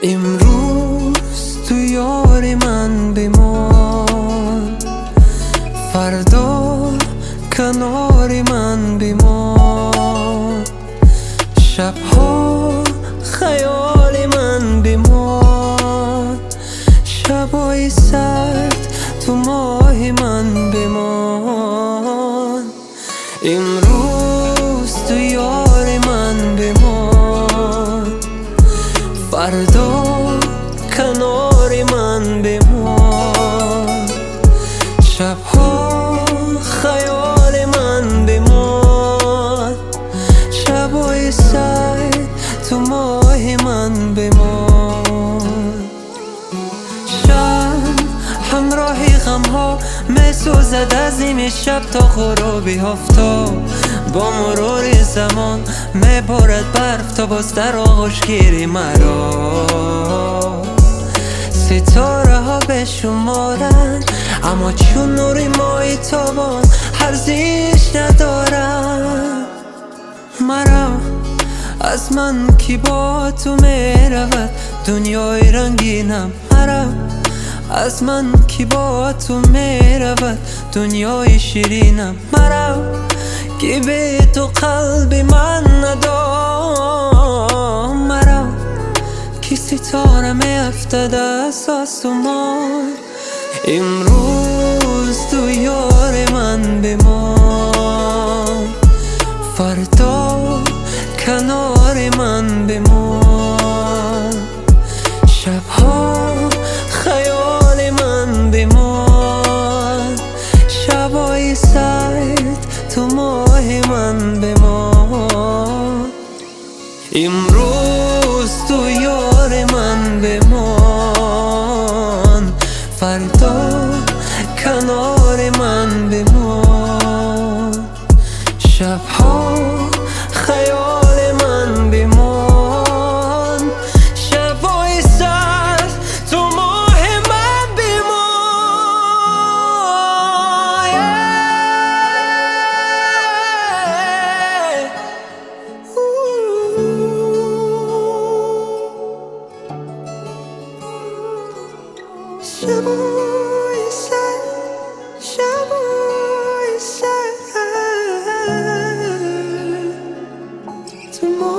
امروز تو یاری من بمان، فردا کناری من بمان، شبها خیالی من بمان، شبای سرد تو ماه من بمان. امروز تو یاری من بمان، فردا کناری من بمان، شبها خیال من بمان، شبای سرد تو ماه من بمان. شب همراهی غمها میسوزد از این شب تا غروبی آفتاب، با مرور زمان میبارد برف تا باز در آغوش گیری مرا. ستاره ها بشمارن اما چون نوری ماهی تابان ارزش ندارن. مرا از من کی با تو میرود دنیای رنگینم، مرا از من کی با تو میرود دنیای شیرینم، مرا کی به تو قلب من نداد، مرا کی ستاره میافتد از آسمان. امروز تو یار من بمان، فردا کنار من بمان، شبها خیال من بمان، شبای سرد تو ماه من بمان. امروز تو یار من بمان، فردا کنار من بمان، شبها خیال من بمان، شبای سرد تو ماه من بمان. شبای سرد، شبای سرد تو